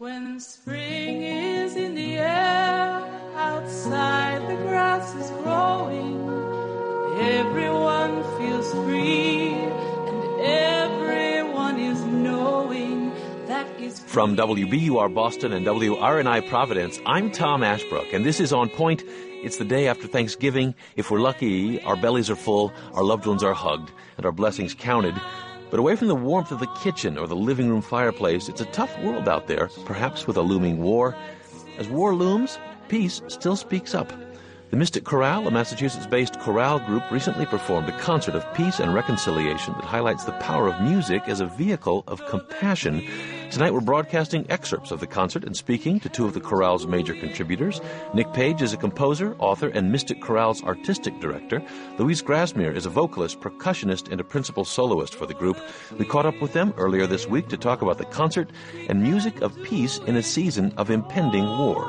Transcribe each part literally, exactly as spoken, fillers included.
When spring is in the air, outside the grass is growing, everyone feels free, and everyone is knowing that is free. From W B U R Boston and W R N I Providence, I'm Tom Ashbrook, and this is On Point. It's the day after Thanksgiving. If we're lucky, our bellies are full, our loved ones are hugged, and our blessings counted. But away from the warmth of the kitchen or the living room fireplace, it's a tough world out there, perhaps with a looming war. As war looms, peace still speaks up. The Mystic Chorale, a Massachusetts-based chorale group, recently performed a concert of peace and reconciliation that highlights the power of music as a vehicle of compassion. Tonight we're broadcasting excerpts of the concert and speaking to two of the chorale's major contributors. Nick Page is a composer, author, and Mystic Chorale's artistic director. Louise Grasmere is a vocalist, percussionist, and a principal soloist for the group. We caught up with them earlier this week to talk about the concert and music of peace in a season of impending war.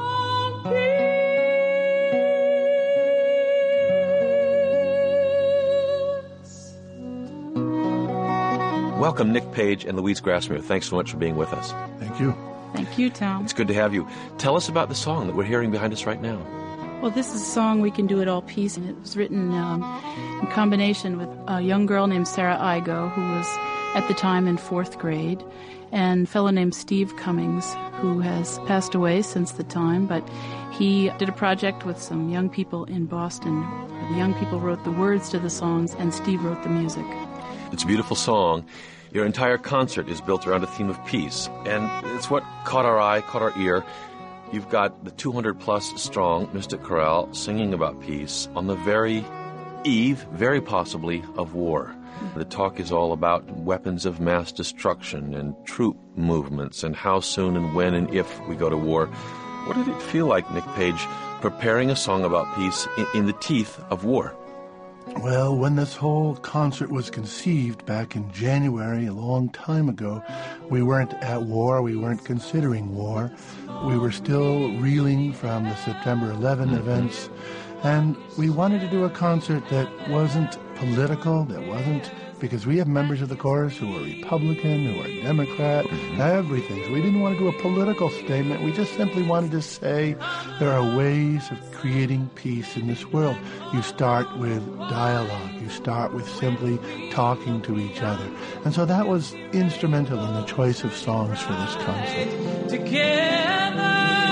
Welcome, Nick Page and Louise Grasmere. Thanks so much for being with us. Thank you. Thank you, Tom. It's good to have you. Tell us about the song that we're hearing behind us right now. Well, this is a song, We Can Do It All Peace, and it was written um, in combination with a young girl named Sarah Igo, who was at the time in fourth grade, and a fellow named Steve Cummings, who has passed away since the time, but he did a project with some young people in Boston. The young people wrote the words to the songs, and Steve wrote the music. It's a beautiful song. Your entire concert is built around a theme of peace, and it's what caught our eye, caught our ear. You've got the two hundred plus strong Mystic Chorale singing about peace on the very eve, very possibly, of war. The talk is all about weapons of mass destruction and troop movements and how soon and when and if we go to war. What did it feel like, Nick Page, preparing a song about peace in, in the teeth of war? Well, when this whole concert was conceived back in January, a long time ago, we weren't at war, we weren't considering war. We were still reeling from the September eleventh events, and we wanted to do a concert that wasn't political, that wasn't, because we have members of the chorus who are Republican, who are Democrat, everything. So we didn't want to do a political statement. We just simply wanted to say there are ways of creating peace in this world. You start with dialogue. You start with simply talking to each other. And so that was instrumental in the choice of songs for this concert. Together.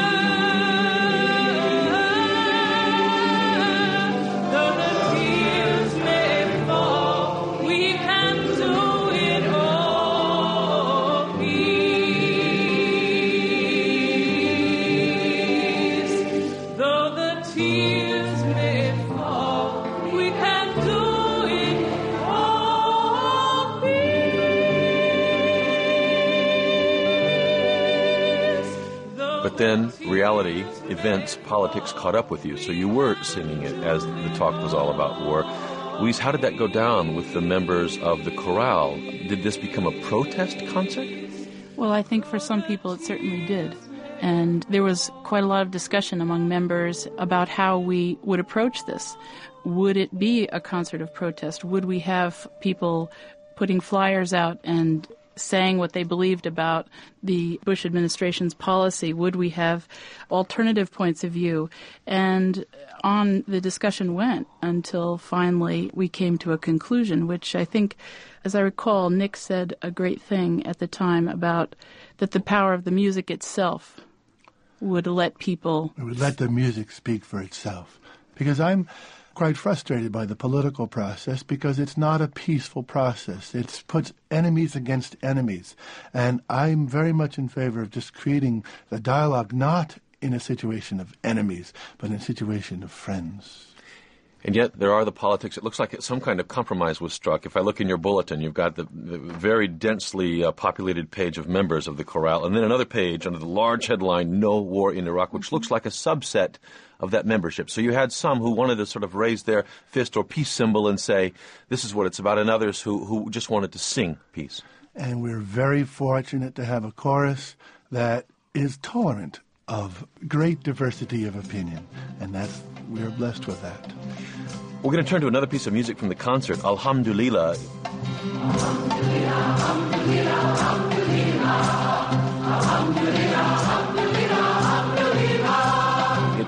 But then reality, events, politics caught up with you, so you were singing it as the talk was all about war. Louise, how did that go down with the members of the chorale? Did this become a protest concert? Well, I think for some people it certainly did. And there was quite a lot of discussion among members about how we would approach this. Would it be a concert of protest? Would we have people putting flyers out and saying what they believed about the Bush administration's policy? Would we have alternative points of view? And on the discussion went until finally we came to a conclusion, which I think, as I recall, Nick said a great thing at the time about that the power of the music itself would let people... It would let the music speak for itself. Because I'm quite frustrated by the political process because it's not a peaceful process. It puts enemies against enemies. And I'm very much in favor of just creating the dialogue not in a situation of enemies, but in a situation of friends. And yet there are the politics. It looks like some kind of compromise was struck. If I look in your bulletin, you've got the, the very densely uh, populated page of members of the chorale, and then another page under the large headline, No War in Iraq, which looks like a subset of that membership. So you had some who wanted to sort of raise their fist or peace symbol and say, this is what it's about, and others who, who just wanted to sing peace. And we're very fortunate to have a chorus that is tolerant of great diversity of opinion, and that's we're blessed with that. We're going to turn to another piece of music from the concert, Alhamdulillah. Alhamdulillah, Alhamdulillah, Alhamdulillah, Alhamdulillah.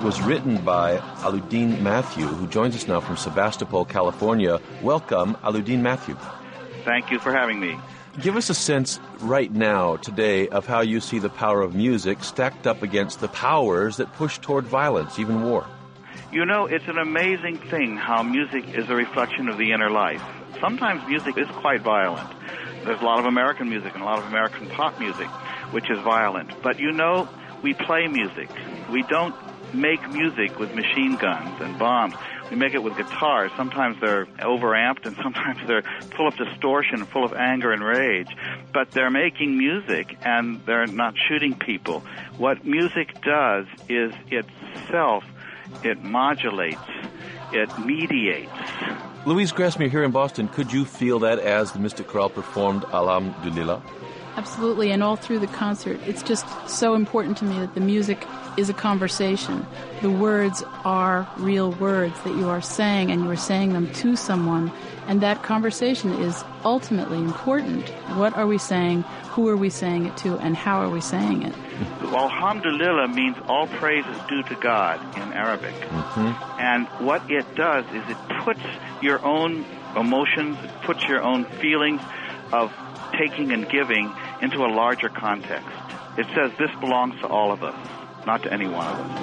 was written by Aludin Matthew, who joins us now from Sebastopol, California. Welcome, Aludin Matthew. Thank you for having me. Give us a sense right now, today, of how you see the power of music stacked up against the powers that push toward violence, even war. You know, it's an amazing thing how music is a reflection of the inner life. Sometimes music is quite violent. There's a lot of American music and a lot of American pop music, which is violent. But you know, we play music. We don't make music with machine guns and bombs. We make it with guitars. Sometimes they're overamped and sometimes they're full of distortion, full of anger and rage. But they're making music and they're not shooting people. What music does is itself, it modulates, it mediates. Louise Grassmere here in Boston, could you feel that as the Mystic Chorale performed Alhamdulillah? Absolutely, and all through the concert. It's just so important to me that the music is a conversation. The words are real words that you are saying, and you are saying them to someone, and that conversation is ultimately important. What are we saying, who are we saying it to, and how are we saying it? Well, Alhamdulillah means all praise is due to God in Arabic. Mm-hmm. And what it does is it puts your own emotions, it puts your own feelings of taking and giving into a larger context. It says this belongs to all of us, not to any one of us.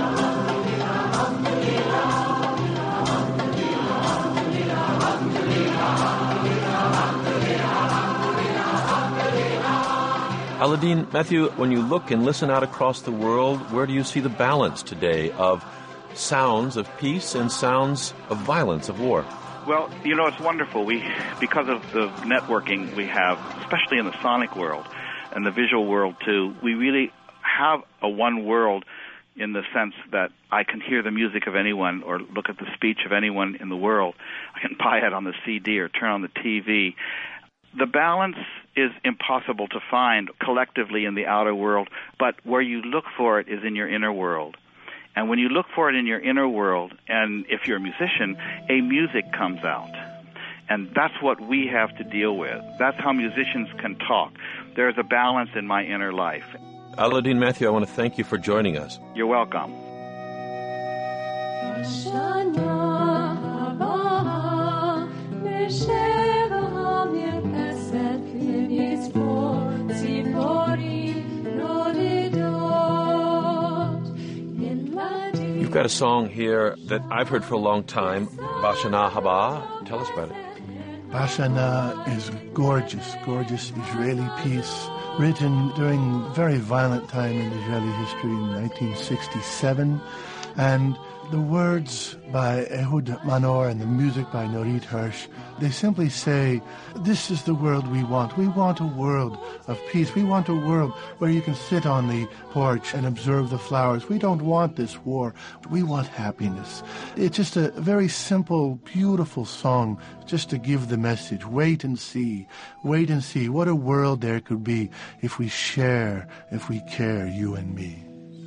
Aludin Matthew, when you look and listen out across the world, where do you see the balance today of sounds of peace and sounds of violence, of war? Well, you know, it's wonderful. We, because of the networking we have, especially in the sonic world and the visual world too, we really have a one world in the sense that I can hear the music of anyone or look at the speech of anyone in the world. I can buy it on the C D or turn on the T V. The balance is impossible to find collectively in the outer world, but where you look for it is in your inner world. And when you look for it in your inner world, and if you're a musician, a music comes out. And that's what we have to deal with. That's how musicians can talk. There's a balance in my inner life. Aludin Matthew, I want to thank you for joining us. You're welcome. You've got a song here that I've heard for a long time, Bashana Haba. Tell us about it. Bashana is gorgeous, gorgeous Israeli piece written during a very violent time in Israeli history in nineteen sixty-seven. And the words by Ehud Manor and the music by Norit Hirsch, they simply say, this is the world we want. We want a world of peace. We want a world where you can sit on the porch and observe the flowers. We don't want this war. We want happiness. It's just a very simple, beautiful song just to give the message. Wait and see. Wait and see what a world there could be if we share, if we care, you and me.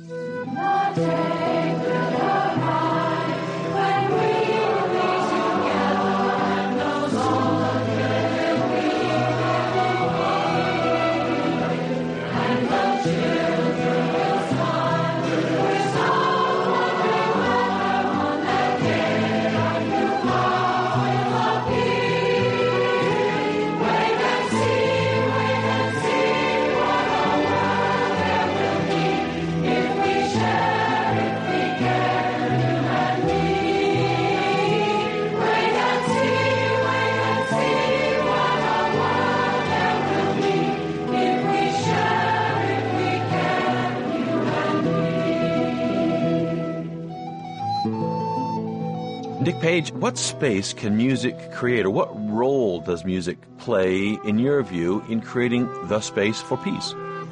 Dick Page, what space can music create, or what role does music play, in your view, in creating the space for peace?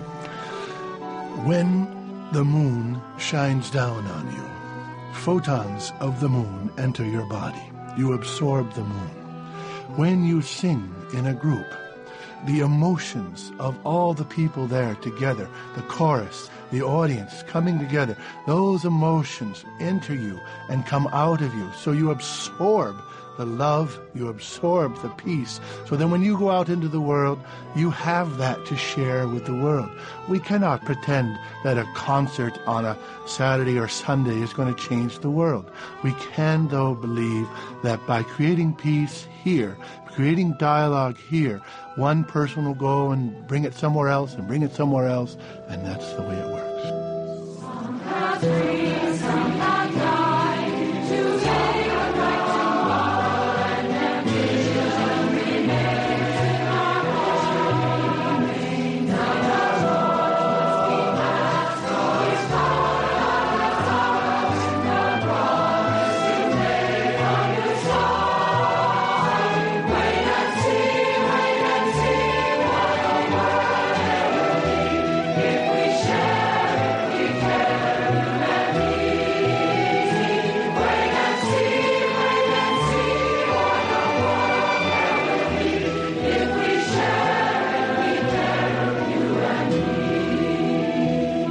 When the moon shines down on you, photons of the moon enter your body. You absorb the moon. When you sing in a group, the emotions of all the people there together, the chorus, the audience coming together, those emotions enter you and come out of you. So you absorb the love, you absorb the peace. So then when you go out into the world, you have that to share with the world. We cannot pretend that a concert on a Saturday or Sunday is going to change the world. We can, though, believe that by creating peace here, creating dialogue here, one person will go and bring it somewhere else and bring it somewhere else, and that's the way it works. Some have dreamed, some have died, today are bright tomorrow, and their vision remains in our hearts. Remains of the road must be passed, always part of the sorrow, the promise you made on your side. Wait and see, wait and see what the world will be if we share, if we care, you and me. Wait and see, wait and see what the world will be if we share, if we care, you and me.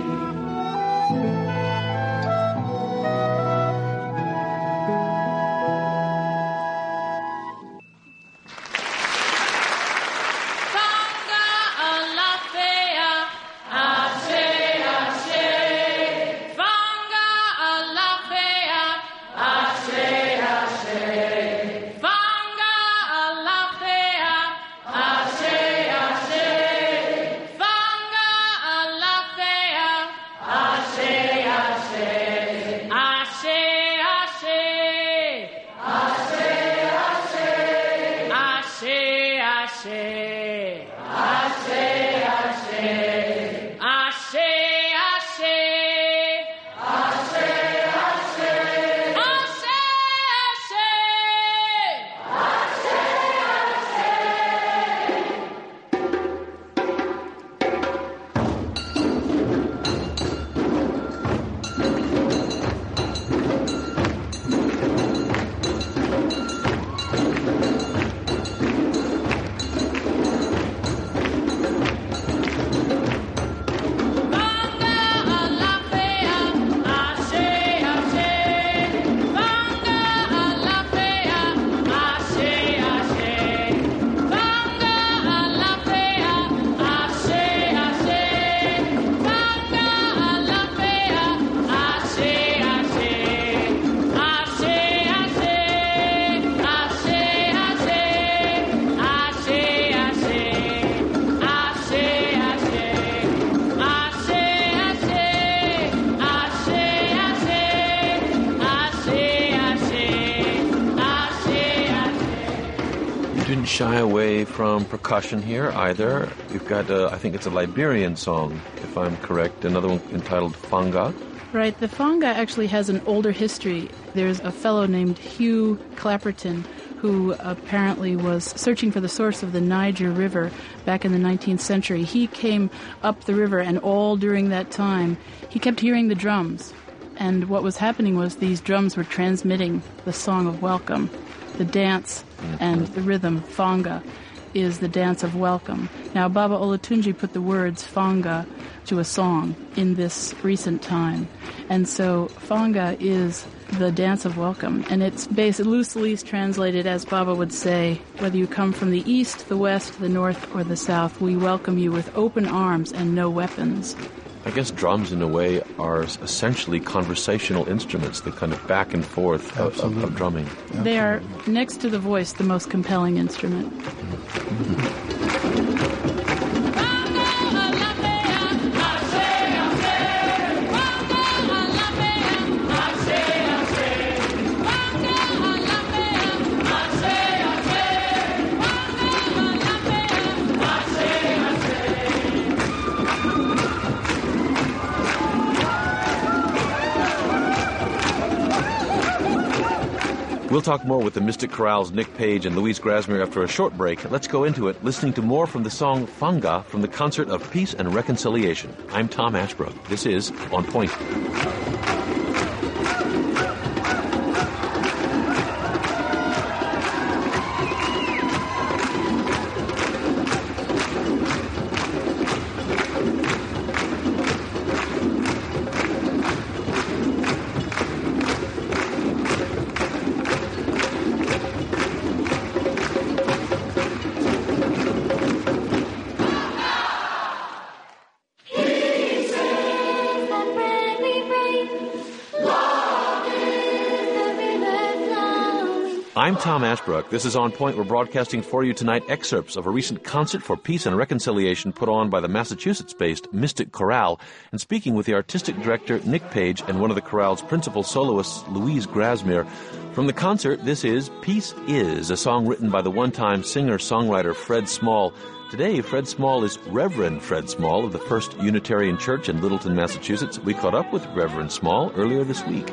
Fanga alafea, ashe, ashe. Fanga alafea, ashe, ashe. Fanga alafea, ashe, ashe. Fanga alafea, ashe, ashe. Ashe, ashe. Ashe, ashe. Ashe, ashe. Ashe, ashe. Ashe, ashe. Ashe, ashe. Ashe, Didn't shy away from percussion here either. You've got, uh, I think it's a Liberian song, if I'm correct, another one entitled Fanga. Right, the Fanga actually has an older history. There's a fellow named Hugh Clapperton who apparently was searching for the source of the Niger River back in the nineteenth century. He came up the river, and all during that time, he kept hearing the drums. And what was happening was these drums were transmitting the song of welcome. The dance and the rhythm, Fanga, is the dance of welcome. Now, Baba Olatunji put the words Fanga to a song in this recent time. And so Fanga is the dance of welcome. And it's based, loosely translated, as Baba would say, whether you come from the east, the west, the north, or the south, we welcome you with open arms and no weapons. I guess drums, in a way, are essentially conversational instruments, the kind of back and forth of, of, of drumming. Absolutely. They are, next to the voice, the most compelling instrument. We'll talk more with the Mystic Chorale's Nick Page and Louise Grasmere after a short break. Let's go into it, listening to more from the song Fanga from the Concert of Peace and Reconciliation. I'm Tom Ashbrook. This is On Point. I'm Tom Ashbrook. This is On Point. We're broadcasting for you tonight excerpts of a recent concert for peace and reconciliation put on by the Massachusetts-based Mystic Chorale, and speaking with the artistic director, Nick Page, and one of the chorale's principal soloists, Louise Grasmere. From the concert, this is Peace Is, a song written by the one-time singer-songwriter Fred Small. Today, Fred Small is Reverend Fred Small of the First Unitarian Church in Littleton, Massachusetts. We caught up with Reverend Small earlier this week.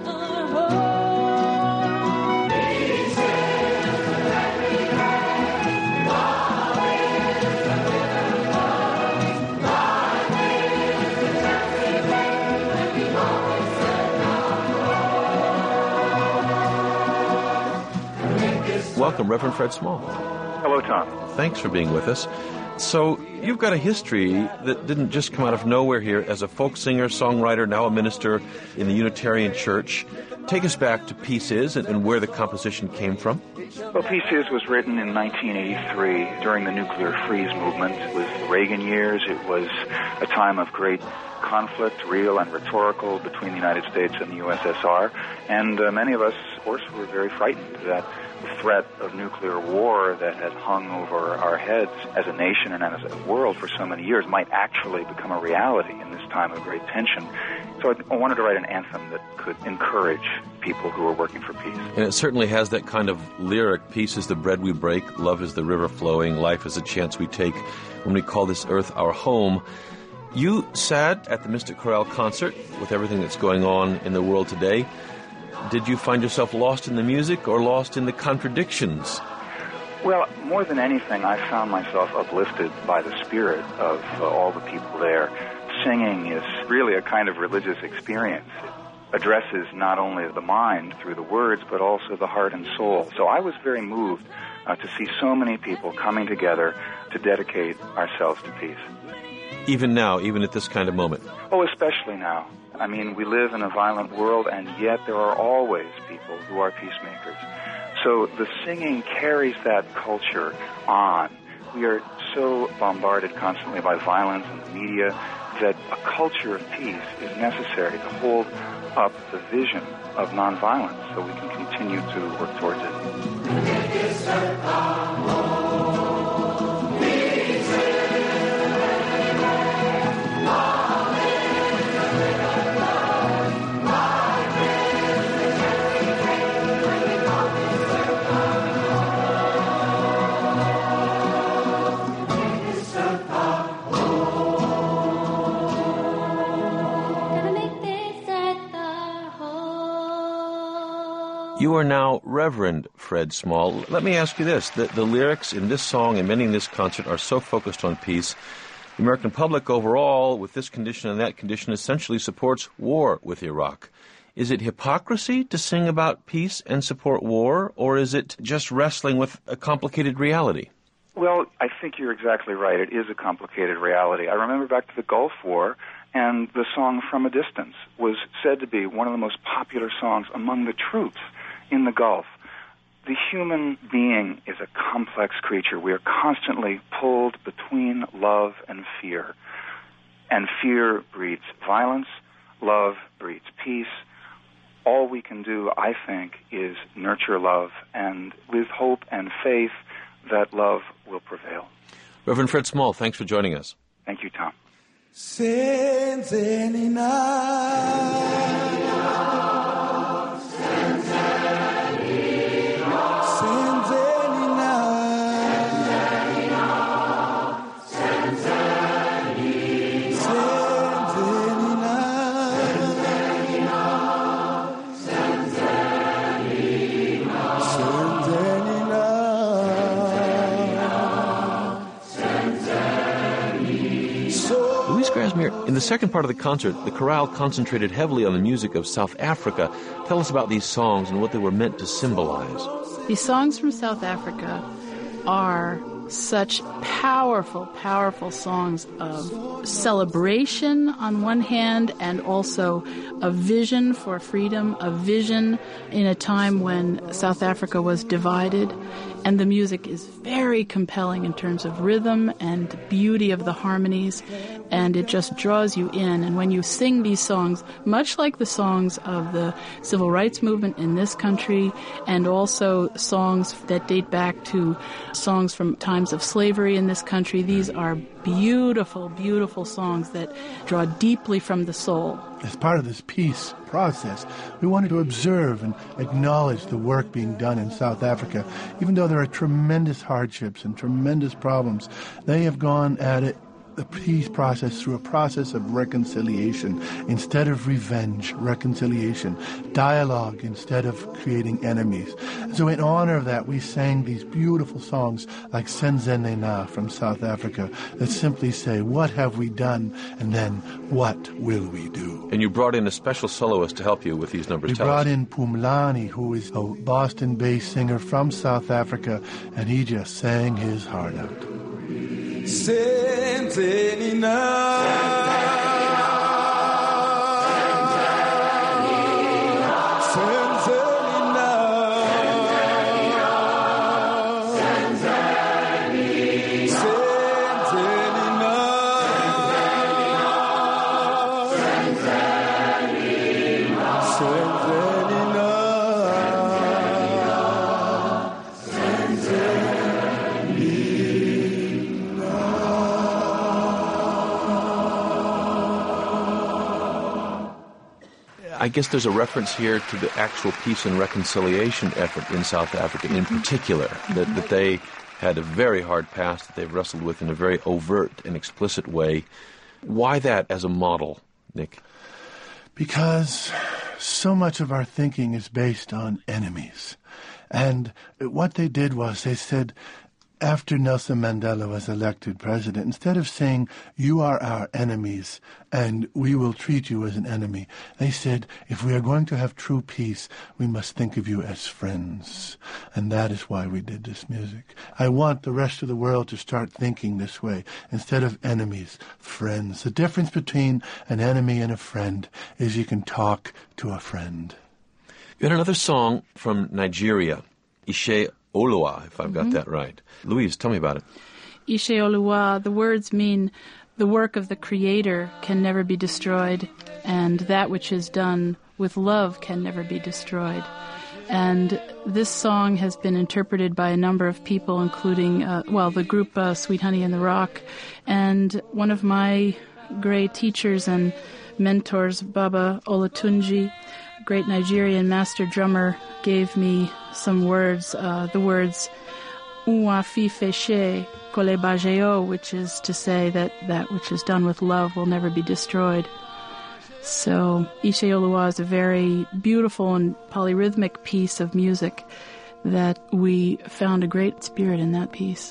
Welcome, Reverend Fred Small. Hello, Tom. Thanks for being with us. So, you've got a history that didn't just come out of nowhere here as a folk singer, songwriter, now a minister in the Unitarian Church. Take us back to Peace Is and, and where the composition came from. Well, Peace Is was written in nineteen eighty-three during the nuclear freeze movement. It was the Reagan years. It was a time of great conflict, real and rhetorical, between the United States and the U S S R. And uh, many of us, of course, were very frightened that the threat of nuclear war that had hung over our heads as a nation and as a world for so many years might actually become a reality in this time of great tension. So I wanted to write an anthem that could encourage people who are working for peace. And it certainly has that kind of lyric, peace is the bread we break, love is the river flowing, life is a chance we take when we call this earth our home. You sat at the Mystic Chorale concert with everything that's going on in the world today. Did you find yourself lost in the music or lost in the contradictions? Well, more than anything, I found myself uplifted by the spirit of uh, all the people there. Singing is really a kind of religious experience. It addresses not only the mind through the words, but also the heart and soul. So I was very moved uh, to see so many people coming together to dedicate ourselves to peace. Even now, even at this kind of moment? Oh, especially now. I mean, we live in a violent world, and yet there are always people who are peacemakers. So the singing carries that culture on. We are so bombarded constantly by violence and the media that a culture of peace is necessary to hold up the vision of nonviolence so we can continue to work towards it. You are now Reverend Fred Small. Let me ask you this. The, the lyrics in this song and many in this concert are so focused on peace. The American public overall, with this condition and that condition, essentially supports war with Iraq. Is it hypocrisy to sing about peace and support war, or is it just wrestling with a complicated reality? Well, I think you're exactly right. It is a complicated reality. I remember back to the Gulf War, and the song From a Distance was said to be one of the most popular songs among the troops in the Gulf. The human being is a complex creature. We are constantly pulled between love and fear. And fear breeds violence. Love breeds peace. All we can do, I think, is nurture love, and with hope and faith that love will prevail. Reverend Fred Small, thanks for joining us. Thank you, Tom. In the second part of the concert, the chorale concentrated heavily on the music of South Africa. Tell us about these songs and what they were meant to symbolize. These songs from South Africa are such powerful, powerful songs of celebration on one hand, and also a vision for freedom, a vision in a time when South Africa was divided. And the music is very compelling in terms of rhythm and beauty of the harmonies, and it just draws you in. And when you sing these songs, much like the songs of the civil rights movement in this country, and also songs that date back to songs from times of slavery in this country, these are beautiful, beautiful songs that draw deeply from the soul. As part of this peace process, we wanted to observe and acknowledge the work being done in South Africa. Even though there are tremendous hardships and tremendous problems, they have gone at it, the peace process, through a process of reconciliation instead of revenge, reconciliation, dialogue instead of creating enemies. So in honor of that, we sang these beautiful songs like Senzenena from South Africa that simply say, what have we done? And then, what will we do? And you brought in a special soloist to help you with these numbers. We Tell brought us. in Pumlani, who is a Boston-based singer from South Africa, and he just sang his heart out. Senzeni na I guess there's a reference here to the actual peace and reconciliation effort in South Africa in particular, that, that they had a very hard past that they've wrestled with in a very overt and explicit way. Why that as a model, Nick? Because so much of our thinking is based on enemies. And what they did was they said, after Nelson Mandela was elected president, instead of saying, you are our enemies and we will treat you as an enemy, they said, if we are going to have true peace, we must think of you as friends. And that is why we did this music. I want the rest of the world to start thinking this way. Instead of enemies, friends. The difference between an enemy and a friend is you can talk to a friend. You had another song from Nigeria, Ishe Oluwa, if I've got mm-hmm. that right. Louise, tell me about it. Ishe Oluwa, the words mean the work of the Creator can never be destroyed, and that which is done with love can never be destroyed. And this song has been interpreted by a number of people, including, uh, well, the group uh, Sweet Honey in the Rock. And one of my great teachers and mentors, Baba Olatunji, great Nigerian master drummer, gave me some words, uh, the words "Uwa fi feshe kole bajeo," which is to say that that which is done with love will never be destroyed. So Ishe Oluwa is a very beautiful and polyrhythmic piece of music that we found a great spirit in that piece.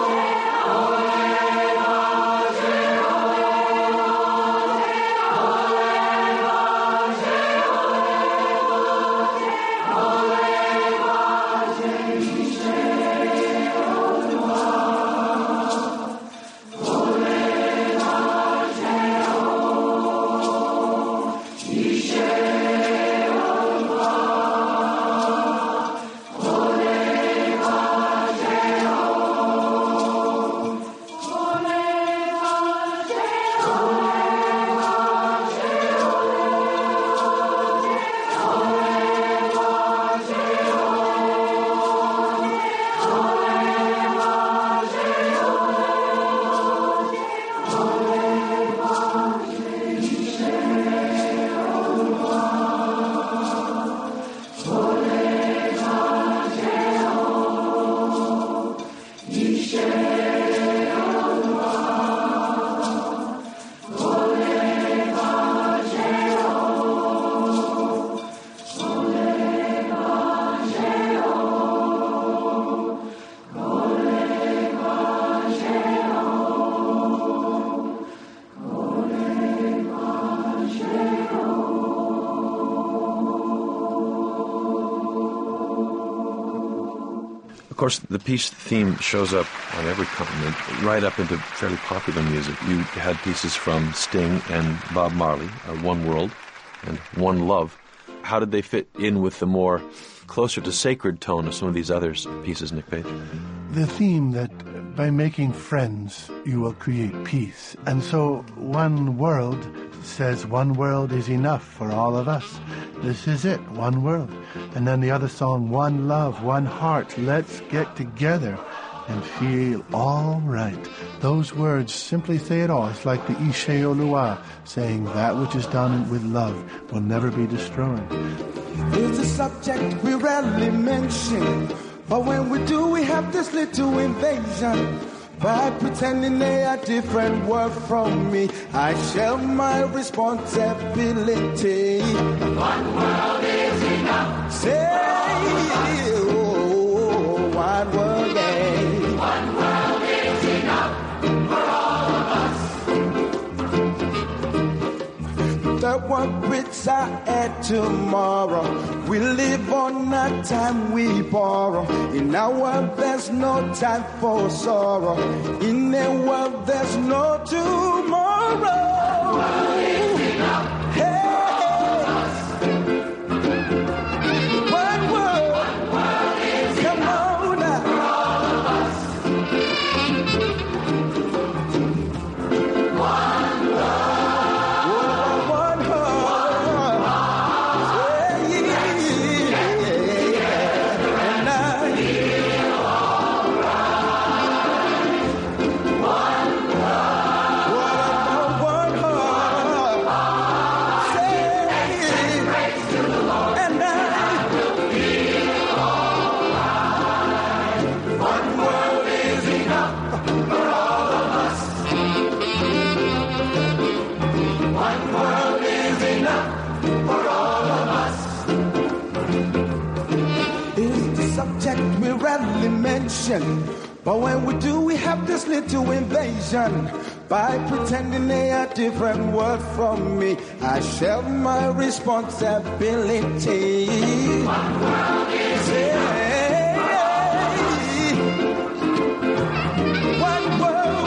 Oh course, the peace theme shows up on every continent, right up into fairly popular music. You had pieces from Sting and Bob Marley, uh, One World and One Love. How did they fit in with the more closer to sacred tone of some of these other pieces, Nick Page? The theme that by making friends, you will create peace. And so One World says one world is enough for all of us. This is it, one world. And then the other song, One Love, One Heart, let's get together and feel all right. Those words simply say it all. It's like the Ishe Oluwa saying that which is done with love will never be destroyed. It's a subject we rarely mention, but when we do, we have this little invasion. By pretending they are different word from me, I share my responsibility. One world is enough. Say, oh, one world, yeah. One world is enough for all of us. The one which I add tomorrow, we live on a time we borrow. In our world there's no time for sorrow. In a world there's no tomorrow. One world is enough. Hey, one world, One world is come enough on now. for all of us. One love. One heart. Yeah, yeah, yeah. And I One heart. Say, and I One world is enough for all of us. One world is enough for all of us. is the subject we rarely mention, but when we do, we have this little invasion. By pretending they are different word from me, I share my responsibility. One world is Say, one world,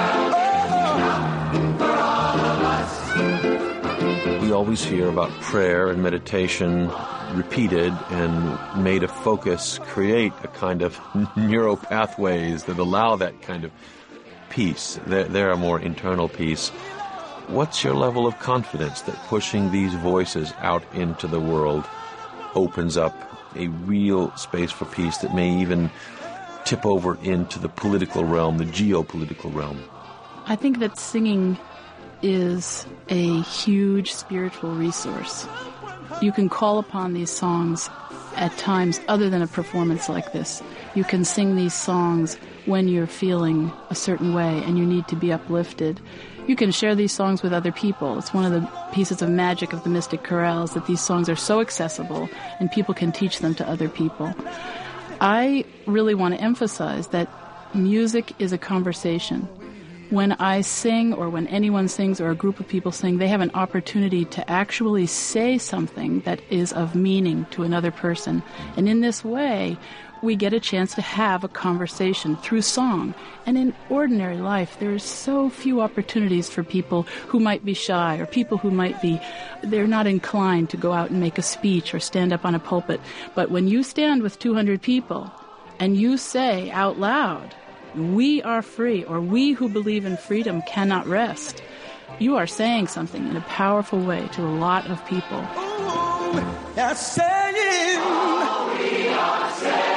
for all of us. We always hear about prayer and meditation repeated and made a focus create a kind of neural pathways that allow that kind of peace. They're, they're a more internal peace. What's your level of confidence that pushing these voices out into the world opens up a real space for peace that may even tip over into the political realm, the geopolitical realm? I think that singing is a huge spiritual resource. You can call upon these songs at times other than a performance like this. You can sing these songs when you're feeling a certain way and you need to be uplifted. You can share these songs with other people. It's one of the pieces of magic of the Mystic Chorales that these songs are so accessible and people can teach them to other people. I really want to emphasize that music is a conversation. When I sing or when anyone sings or a group of people sing, they have an opportunity to actually say something that is of meaning to another person. And in this way, we get a chance to have a conversation through song. And in ordinary life, there are so few opportunities for people who might be shy or people who might be, they're not inclined to go out and make a speech or stand up on a pulpit. But when you stand with two hundred people and you say out loud, "We are free," or "We who believe in freedom cannot rest," you are saying something in a powerful way to a lot of people. oh, that's saying, Oh, we are saved.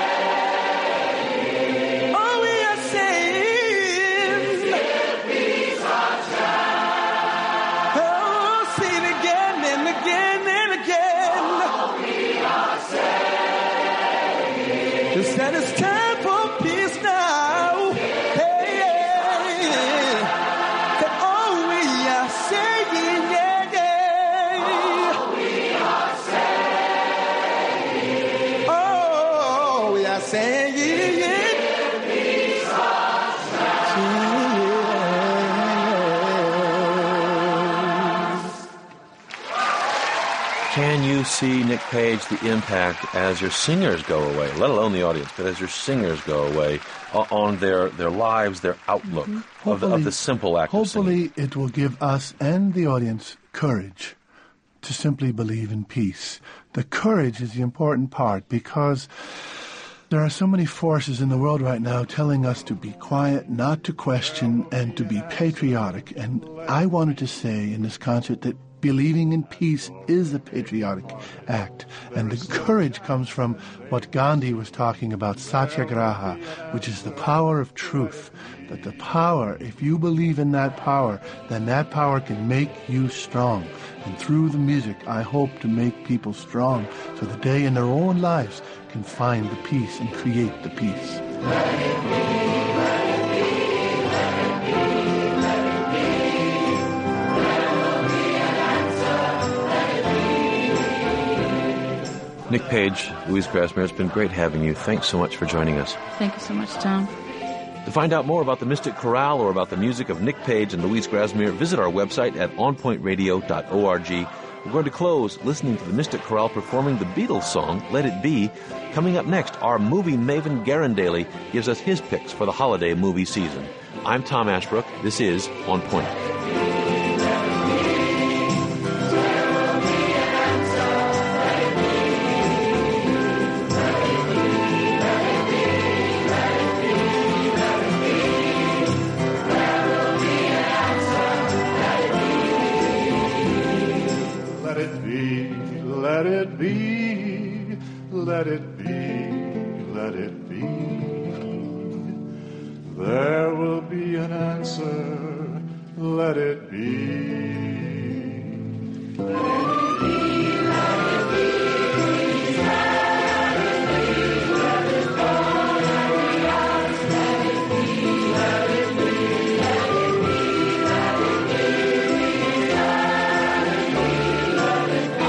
oh, we are saying, Peace our child. oh, say it again and again and again. We are saved. You said it's time for peace now. Hey, yeah. That all we are saying, yeah, yeah. We are saved. Oh, we are saying, Peace our Can you you see, Nick Page, the impact as your singers go away, let alone the audience, but as your singers go away, uh, on their, their lives, their outlook mm-hmm. of, the, of the simple act of singing? Hopefully it will give us and the audience courage to simply believe in peace. The courage is the important part, because there are so many forces in the world right now telling us to be quiet, not to question, and to be patriotic. And I wanted to say in this concert that believing in peace is a patriotic act. And the courage comes from what Gandhi was talking about, satyagraha, which is the power of truth. That the power, if you believe in that power, then that power can make you strong. And through the music, I hope to make people strong so that they in their own lives can find the peace and create the peace. Let it be, let it be, let it be, let it be. There will be an answer, let it be. Nick Page, Louise Grassmere, it's been great having you. Thanks so much for joining us. Thank you so much, Tom. To find out more about the Mystic Chorale or about the music of Nick Page and Louise Grassmere, visit our website at on point radio dot org. We're going to close listening to the Mystic Chorale performing the Beatles song, Let It Be. Coming up next, our movie maven Garen Daly gives us his picks for the holiday movie season. I'm Tom Ashbrook. This is On Point. Let it be, let it be, let it be. There will be an answer, let it be. Let it be, let it be, please let it be, let it be, let it ask, let it be, let it be, let it be, let it be, please let it be, let it be.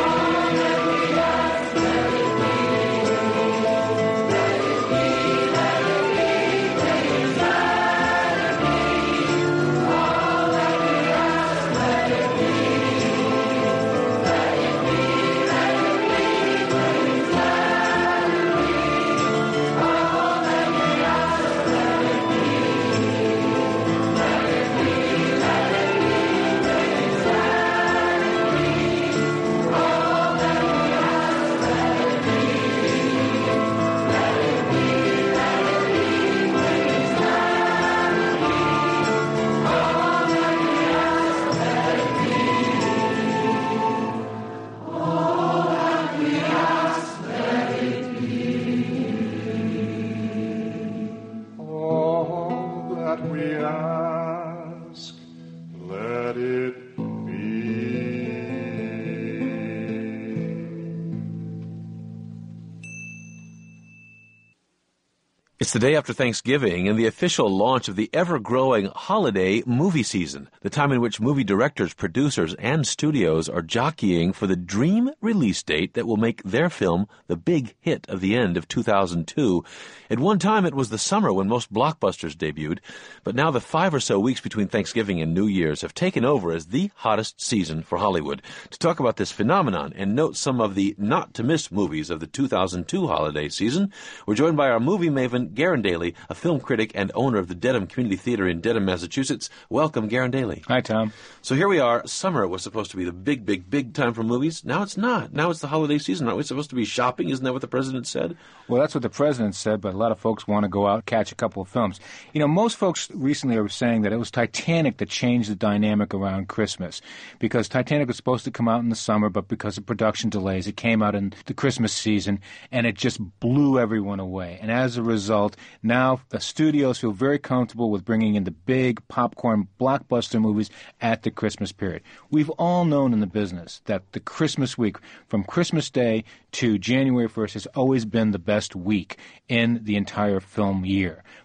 It's the day after Thanksgiving and the official launch of the ever-growing holiday movie season, the time in which movie directors, producers, and studios are jockeying for the dream release date that will make their film the big hit of the end of two thousand two. At one time, it was the summer when most blockbusters debuted, but now the five or so weeks between Thanksgiving and New Year's have taken over as the hottest season for Hollywood. To talk about this phenomenon and note some of the not-to-miss movies of the two thousand two holiday season, we're joined by our movie maven, Garen Daly, a film critic and owner of the Dedham Community Theater in Dedham, Massachusetts. Welcome, Garen Daly. Hi, Tom. So here we are. Summer was supposed to be the big, big, big time for movies. Now it's not. Now it's the holiday season. Aren't we supposed to be shopping? Isn't that what the president said? Well, that's what the president said, but a lot of folks want to go out and catch a couple of films. You know, most folks recently are saying that it was Titanic that changed the dynamic around Christmas, because Titanic was supposed to come out in the summer, but because of production delays, it came out in the Christmas season, and it just blew everyone away. And as a result, now the studios feel very comfortable with bringing in the big popcorn blockbuster movies at the Christmas period. We've all known in the business that the Christmas week, from Christmas Day to January first, has always been the best week in the entire film year.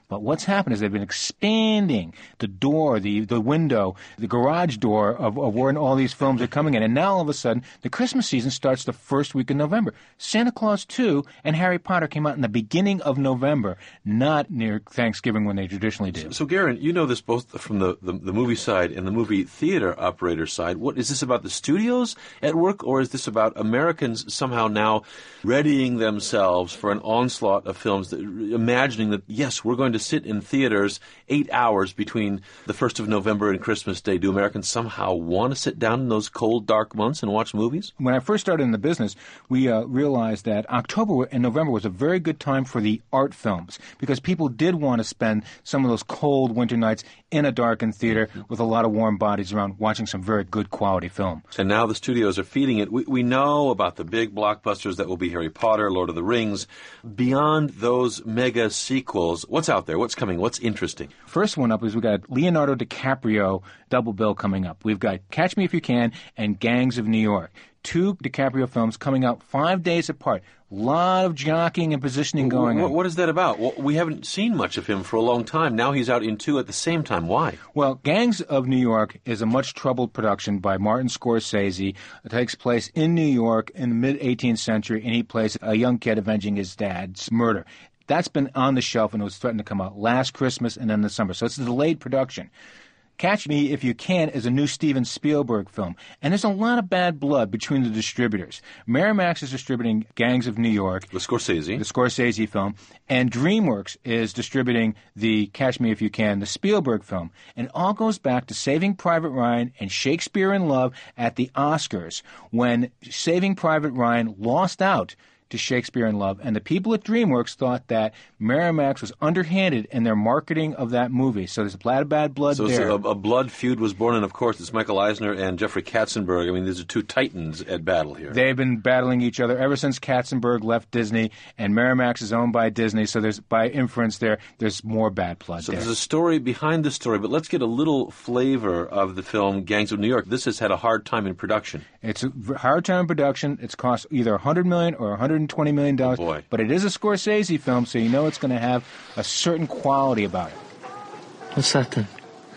But what's happened is they've been expanding the door, the, the window, the garage door of, of where all these films are coming in. And now all of a sudden, the Christmas season starts the first week of November. Santa Claus two and Harry Potter came out in the beginning of November, not near Thanksgiving when they traditionally do. So, so Garen, you know this both from the, the, the movie side and the movie theater operator side. What is this about the studios at work, or is this about Americans somehow now readying themselves for an onslaught of films, that, imagining that, yes, we're going to sit in theaters eight hours between the first of November and Christmas Day? Do Americans somehow want to sit down in those cold, dark months and watch movies? When I first started in the business, we uh, realized that October and November was a very good time for the art films because people did want to spend some of those cold winter nights in a darkened theater with a lot of warm bodies around watching some very good quality film. And now the studios are feeding it. We, we know about the big blockbusters that will be Harry Potter, Lord of the Rings. Beyond those mega sequels, what's out there? What's coming? What's interesting? First one up is we got Leonardo DiCaprio double bill coming up. We've got Catch Me If You Can and Gangs of New York. Two DiCaprio films coming out five days apart. A lot of jockeying and positioning going what, on. What is that about? Well, we haven't seen much of him for a long time. Now he's out in two at the same time. Why? Well, Gangs of New York is a much troubled production by Martin Scorsese. It takes place in New York in the mid-eighteenth century, and he plays a young kid avenging his dad's murder. That's been on the shelf, and it was threatened to come out last Christmas and then the summer. So it's a delayed production. Catch Me If You Can is a new Steven Spielberg film, and there's a lot of bad blood between the distributors. Miramax is distributing Gangs of New York, the Scorsese, the Scorsese film, and DreamWorks is distributing the Catch Me If You Can, the Spielberg film. And it all goes back to Saving Private Ryan and Shakespeare in Love at the Oscars, when Saving Private Ryan lost out to Shakespeare in Love, and the people at DreamWorks thought that Miramax was underhanded in their marketing of that movie. So there's a lot of bad blood so, there. So a, a blood feud was born, and of course it's Michael Eisner and Jeffrey Katzenberg. I mean, these are two titans at battle here. They've been battling each other ever since Katzenberg left Disney, and Miramax is owned by Disney, so there's, by inference there, there's more bad blood so there. There's a story behind the story, but let's get a little flavor of the film Gangs of New York. This has had a hard time in production. It's a hard time in production. It's cost either one hundred million dollars or one hundred twenty million dollars. Boy. But it is a Scorsese film, so you know it's going to have a certain quality about it. What's that then?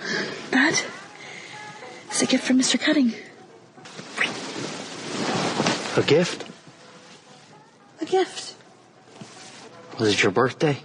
That is a gift from Mister Cutting. A gift? A gift. Was it your birthday?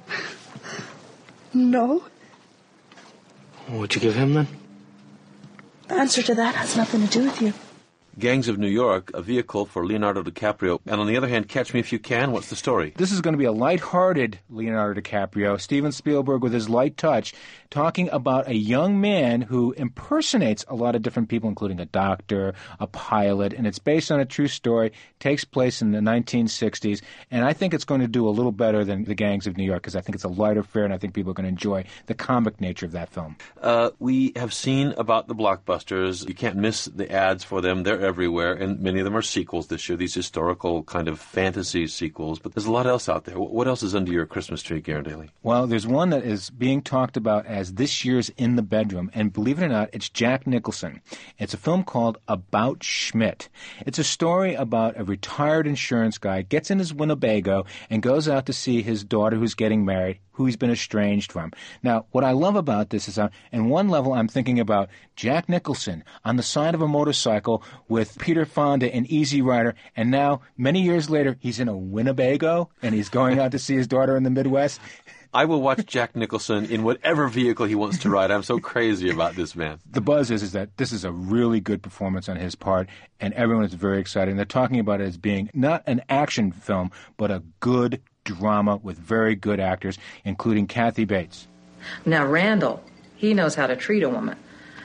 No. What'd you give him then? The answer to that has nothing to do with you. Gangs of New York, a vehicle for Leonardo DiCaprio. And on the other hand, Catch Me If You Can, what's the story? This is going to be a light-hearted Leonardo DiCaprio, Steven Spielberg with his light touch, talking about a young man who impersonates a lot of different people, including a doctor, a pilot, and it's based on a true story, takes place in the nineteen sixties, and I think it's going to do a little better than The Gangs of New York because I think it's a lighter fare, and I think people are going to enjoy the comic nature of that film. Uh, we have seen about the blockbusters. You can't miss the ads for them. They're everywhere, and many of them are sequels this year, these historical kind of fantasy sequels. But there's a lot else out there. What else is under your Christmas tree, Garen Daly? Well, there's one that is being talked about as this year's In the Bedroom, and believe it or not, it's Jack Nicholson. It's a film called About Schmidt. It's a story about a retired insurance guy, gets in his Winnebago, and goes out to see his daughter who's getting married, who he's been estranged from. Now, what I love about this is, uh, in one level, I'm thinking about Jack Nicholson on the side of a motorcycle with Peter Fonda in Easy Rider, and now, many years later, he's in a Winnebago, and he's going out to see his daughter in the Midwest. I will watch Jack Nicholson in whatever vehicle he wants to ride. I'm so crazy about this man. The buzz is, is that this is a really good performance on his part, and everyone is very excited. And they're talking about it as being not an action film, but a good drama with very good actors, including Kathy Bates. Now, Randall, he knows how to treat a woman.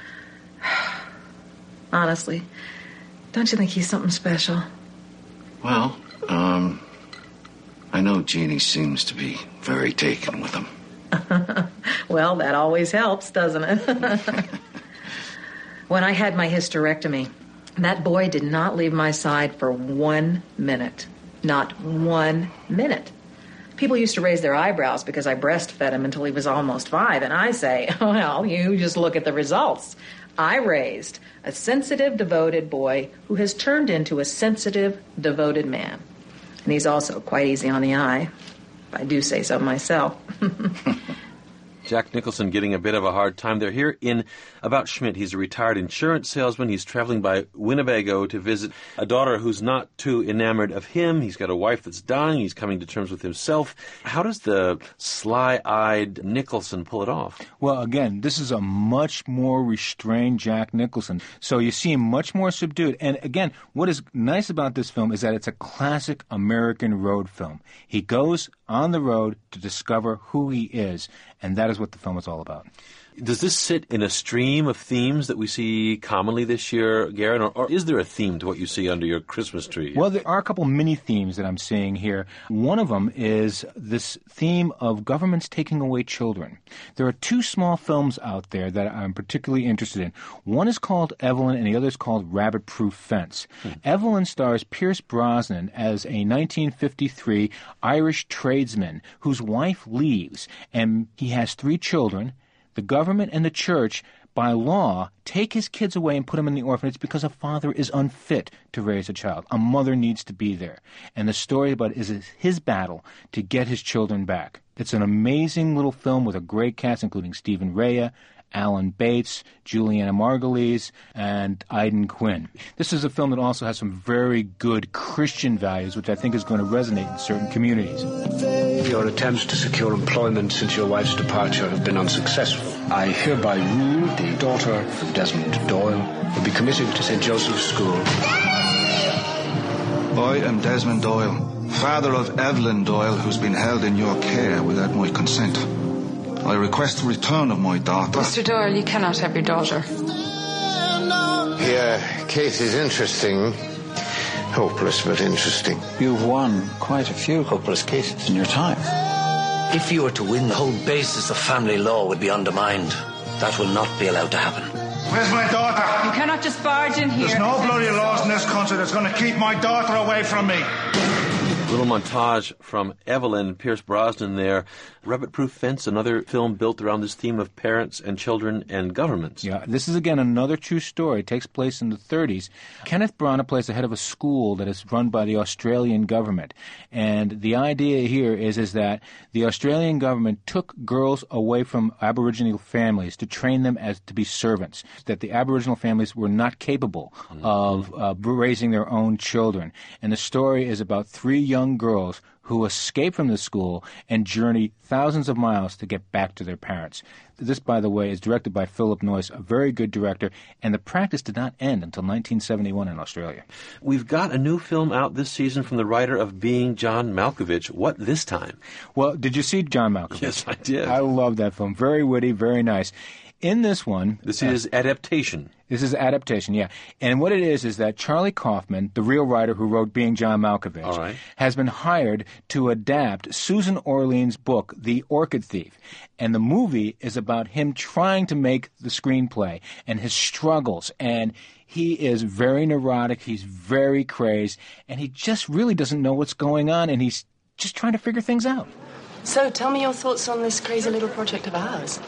Honestly, don't you think he's something special? Well, um, I know Jeannie seems to be very taken with him. Well, that always helps, doesn't it? When I had my hysterectomy, that boy did not leave my side for one minute. Not one minute. People used to raise their eyebrows because I breastfed him until he was almost five, and I say, well, you just look at the results. I raised a sensitive, devoted boy who has turned into a sensitive, devoted man. And he's also quite easy on the eye, if I do say so myself. Jack Nicholson getting a bit of a hard time. They're here in About Schmidt. He's a retired insurance salesman. He's traveling by Winnebago to visit a daughter who's not too enamored of him. He's got a wife that's dying. He's coming to terms with himself. How does the sly-eyed Nicholson pull it off? Well, again, this is a much more restrained Jack Nicholson. So you see him much more subdued. And again, what is nice about this film is that it's a classic American road film. He goes on the road to discover who he is, and that is what the film is all about. Does this sit in a stream of themes that we see commonly this year, Garen, or, or is there a theme to what you see under your Christmas tree? Well, there are a couple mini themes that I'm seeing here. One of them is this theme of governments taking away children. There are two small films out there that I'm particularly interested in. One is called Evelyn, and the other is called Rabbit Proof Fence. Hmm. Evelyn stars Pierce Brosnan as a nineteen fifty-three Irish tradesman whose wife leaves, and he has three children. The government and the church, by law, take his kids away and put them in the orphanage because a father is unfit to raise a child. A mother needs to be there. And the story about it is his battle to get his children back. It's an amazing little film with a great cast, including Stephen Rea, Alan Bates, Juliana Margulies, and Aidan Quinn. This is a film that also has some very good Christian values, which I think is going to resonate in certain communities. Your attempts to secure employment since your wife's departure have been unsuccessful. I hereby rule the daughter of Desmond Doyle will be committed to Saint Joseph's School. I am Desmond Doyle, father of Evelyn Doyle, who's been held in your care without my consent. I request the return of my daughter. Mister Doyle, you cannot have your daughter. Yeah, case is interesting. Hopeless, but interesting. You've won quite a few hopeless cases in your time. If you were to win, the whole basis of family law would be undermined. That will not be allowed to happen. Where's my daughter? You cannot just barge in here. There's no bloody laws in this country that's going to keep my daughter away from me. Little montage from Evelyn, Pierce Brosnan there. Rabbit Proof Fence, another film built around this theme of parents and children and governments. Yeah, this is, again, another true story. It takes place in the thirties. Kenneth Branagh plays the head of a school that is run by the Australian government. And the idea here is, is that the Australian government took girls away from Aboriginal families to train them as to be servants, that the Aboriginal families were not capable mm-hmm. of uh, raising their own children. And the story is about three young young girls who escape from the school and journey thousands of miles to get back to their parents. This, by the way, is directed by Philip Noyce, a very good director, and the practice did not end until nineteen seventy-one in Australia. We've got a new film out this season from the writer of Being John Malkovich. What this time? Well, did you see John Malkovich? Yes, I did. I love that film. Very witty, very nice. In this one... This is uh, Adaptation. This is Adaptation, yeah. And what it is is that Charlie Kaufman, the real writer who wrote Being John Malkovich, All right. has been hired to adapt Susan Orlean's book, The Orchid Thief. And the movie is about him trying to make the screenplay and his struggles. And he is very neurotic, he's very crazed, and he just really doesn't know what's going on, and he's just trying to figure things out. So, tell me your thoughts on this crazy little project of ours.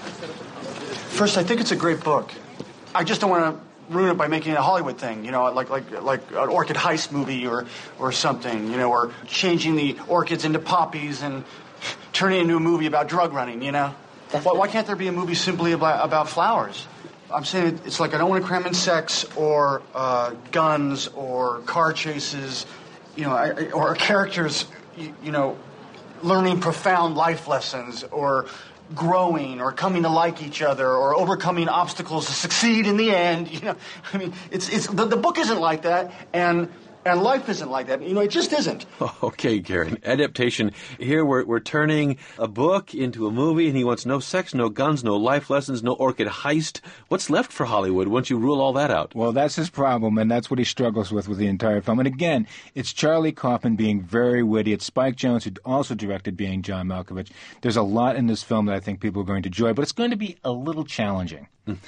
First, I think it's a great book. I just don't want to ruin it by making it a Hollywood thing, you know, like like like an orchid heist movie or or something, you know, or changing the orchids into poppies and turning it into a movie about drug running, you know. Why, why can't there be a movie simply about about flowers? I'm saying it's like I don't want to cram in sex or uh, guns or car chases, you know, I, or characters, you, you know, learning profound life lessons or growing or coming to like each other or overcoming obstacles to succeed in the end. You know, I mean, it's it's the, the book isn't like that, and and life isn't like that. You know, it just isn't. Okay, Garen. Adaptation. Here we're we're turning a book into a movie, and he wants no sex, no guns, no life lessons, no orchid heist. What's left for Hollywood once you rule all that out? Well, that's his problem, and that's what he struggles with with the entire film. And again, it's Charlie Kaufman being very witty. It's Spike Jonze, who also directed Being John Malkovich. There's a lot in this film that I think people are going to enjoy, but it's going to be a little challenging.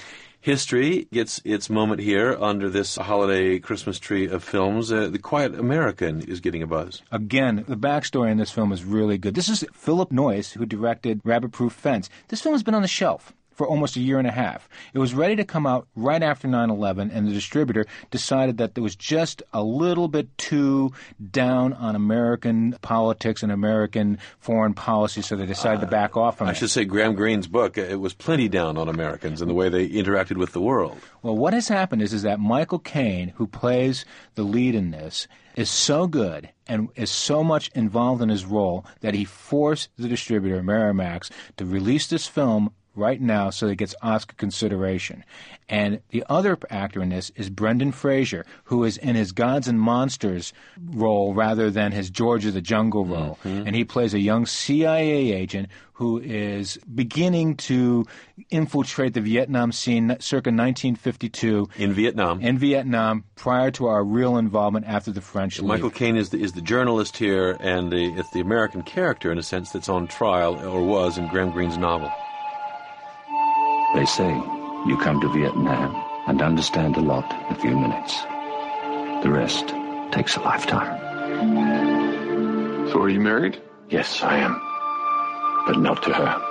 History gets its moment here under this holiday Christmas tree of films. Uh, The Quiet American is getting a buzz. Again, the backstory in this film is really good. This is Philip Noyce, who directed Rabbit Proof Fence. This film has been on the shelf. for almost a year and a half. It was ready to come out right after nine eleven, and the distributor decided that there was just a little bit too down on American politics and American foreign policy, so they decided to back off from I it. I should say Graham Greene's book, it was plenty down on Americans and the way they interacted with the world. Well, what has happened is, is that Michael Caine, who plays the lead in this, is so good and is so much involved in his role that he forced the distributor, Miramax, to release this film right now so it gets Oscar consideration. And the other actor in this is Brendan Fraser, who is in his Gods and Monsters role rather than his George of the Jungle role. Mm-hmm. And he plays a young C I A agent who is beginning to infiltrate the Vietnam scene circa nineteen fifty-two. In Vietnam. In Vietnam, prior to our real involvement after the French leave. Michael Caine is the, is the journalist here, and the, it's the American character, in a sense, that's on trial, or was, in Graham Greene's novel. They say you come to Vietnam and understand a lot in a few minutes. The rest takes a lifetime. So are you married? Yes, I am. But not to her.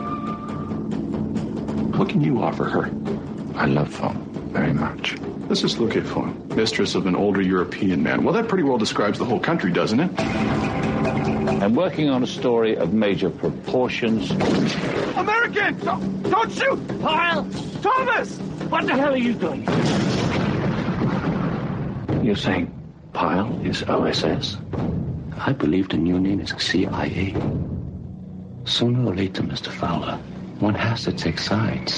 What can you offer her? I love Fawn very much. Let's just look at Fawn, mistress of an older European man. Well, that pretty well describes the whole country, doesn't it? I'm working on a story of major proportions. American! Don't, don't shoot! Pyle! Thomas! What the hell are you doing? You're saying Pyle is O S S? I believe the new name is C I A. Sooner or later, Mister Fowler, one has to take sides.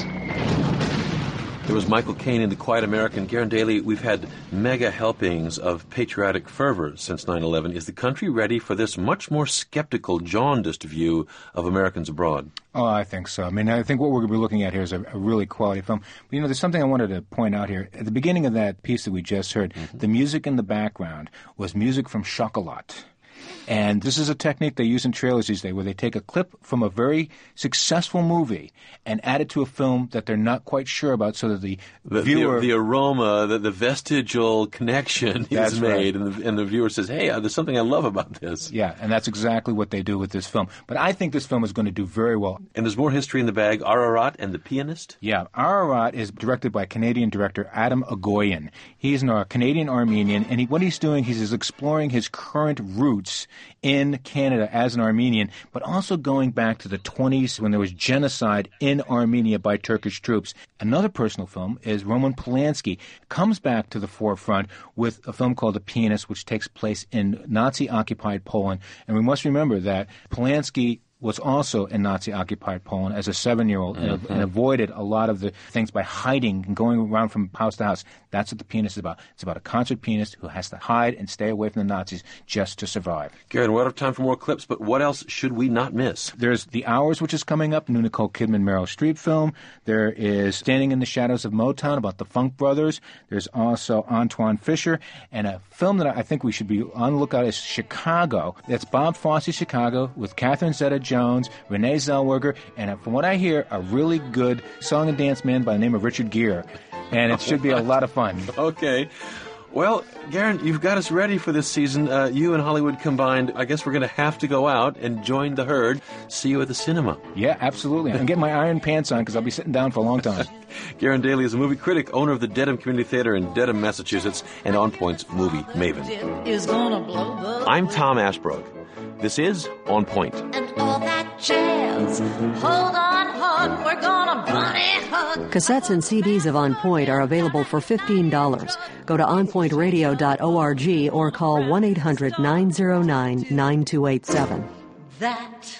There was Michael Caine in The Quiet American. Garen Daly, we've had mega helpings of patriotic fervor since nine eleven. Is the country ready for this much more skeptical, jaundiced view of Americans abroad? Oh, I think so. I mean, I think what we're going to be looking at here is a, a really quality film. But, you know, there's something I wanted to point out here. At the beginning of that piece that we just heard, mm-hmm. the music in the background was music from Chocolat. And this is a technique they use in trailers these days, where they take a clip from a very successful movie and add it to a film that they're not quite sure about, so that the, the viewer... The, the aroma, the, the vestigial connection That's is made, right. and, the, and the viewer says, hey, uh, there's something I love about this. Yeah, and that's exactly what they do with this film. But I think this film is going to do very well. And there's more history in the bag. Ararat and the Pianist? Yeah, Ararat is directed by Canadian director Adam Agoyan. He's a Canadian-Armenian, and he, what he's doing, he's exploring his current roots in Canada as an Armenian, but also going back to the twenties when there was genocide in Armenia by Turkish troops. Another personal film is Roman Polanski comes back to the forefront with a film called The Pianist, which takes place in Nazi-occupied Poland. And we must remember that Polanski was also in Nazi-occupied Poland as a seven-year-old mm-hmm. and, and avoided a lot of the things by hiding and going around from house to house. That's what The Pianist is about. It's about a concert pianist who has to hide and stay away from the Nazis just to survive. Garen, we're out of time for more clips, but what else should we not miss? There's The Hours, which is coming up, new Nicole Kidman, Meryl Streep film. There is Standing in the Shadows of Motown about the Funk Brothers. There's also Antoine Fisher, and a film that I think we should be on the lookout is Chicago. That's Bob Fosse's Chicago with Catherine Zeta-Jones, Renee Zellweger, and from what I hear, a really good song and dance man by the name of Richard Gere. And it should be a lot of fun. Okay. Well, Garen, you've got us ready for this season. Uh, you and Hollywood combined, I guess we're going to have to go out and join the herd. See you at the cinema. Yeah, absolutely. And get my iron pants on because I'll be sitting down for a long time. Garen Daly is a movie critic, owner of the Dedham Community Theater in Dedham, Massachusetts, and On Point's movie maven. Is gonna blow the I'm Tom Ashbrook. This is On Point. and all that jazz. Hold on, hon, we're gonna bunny hug. Cassettes and C Ds of On Point are available for fifteen dollars. Go to on point radio dot org or call one eight hundred nine oh nine nine two eight seven. That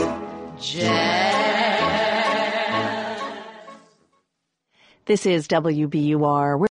jazz. This is W B U R.